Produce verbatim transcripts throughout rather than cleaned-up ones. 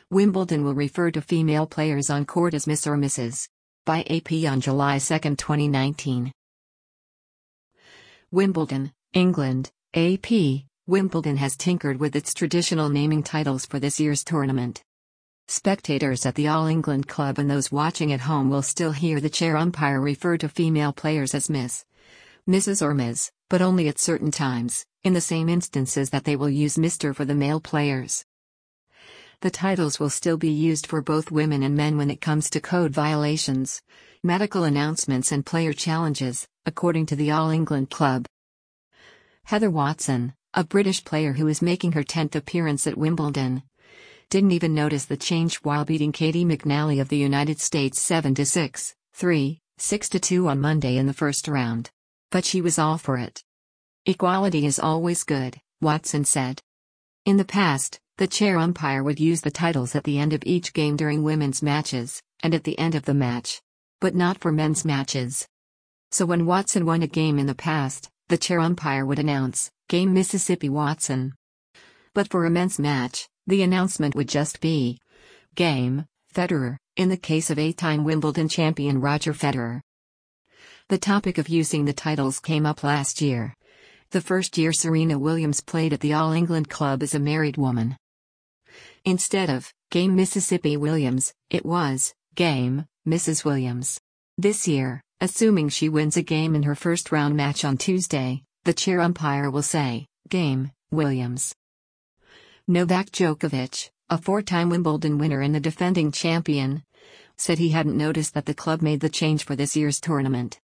Wimbledon will refer to female players on court as Miss or Missus By A P on July second, twenty nineteen. Wimbledon, England, A P. Wimbledon has tinkered with its traditional naming titles for this year's tournament. Spectators at the All England Club and those watching at home will still hear the chair umpire refer to female players as Miss, Missus or Miz, but only at certain times, in the same instances that they will use Mister for the male players. The titles will still be used for both women and men when it comes to code violations, medical announcements and player challenges, according to the All England Club. Heather Watson, a British player who is making her tenth appearance at Wimbledon, didn't even notice the change while beating Katie McNally of the United States seven to six, three, six to two on Monday in the first round. But she was all for it. "Equality is always good," Watson said. In the past, the chair umpire would use the titles at the end of each game during women's matches, and at the end of the match. But not for men's matches. So when Watson won a game in the past, the chair umpire would announce, "Game Mississippi Watson." But for a men's match, the announcement would just be, "Game, Federer," in the case of eight-time Wimbledon champion Roger Federer. The topic of using the titles came up last year. The first year Serena Williams played at the All England Club as a married woman. Instead of "Game Mississippi Williams," it was "Game, Missus Williams." This year, assuming she wins a game in her first round match on Tuesday, the chair umpire will say, "Game, Williams." Novak Djokovic, a four-time Wimbledon winner and the defending champion, said he hadn't noticed that the club made the change for this year's tournament.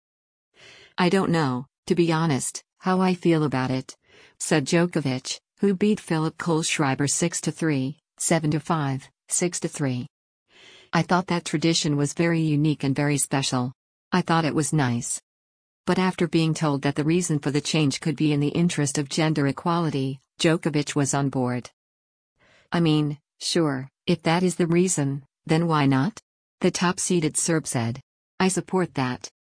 "I don't know, to be honest, how I feel about it," said Djokovic, who beat Philip Kohlschreiber six to three, seven to five, six to three. "I thought that tradition was very unique and very special. I thought it was nice." But after being told that the reason for the change could be in the interest of gender equality, Djokovic was on board. "I mean, sure, if that is the reason, then why not?" the top-seeded Serb said. "I support that."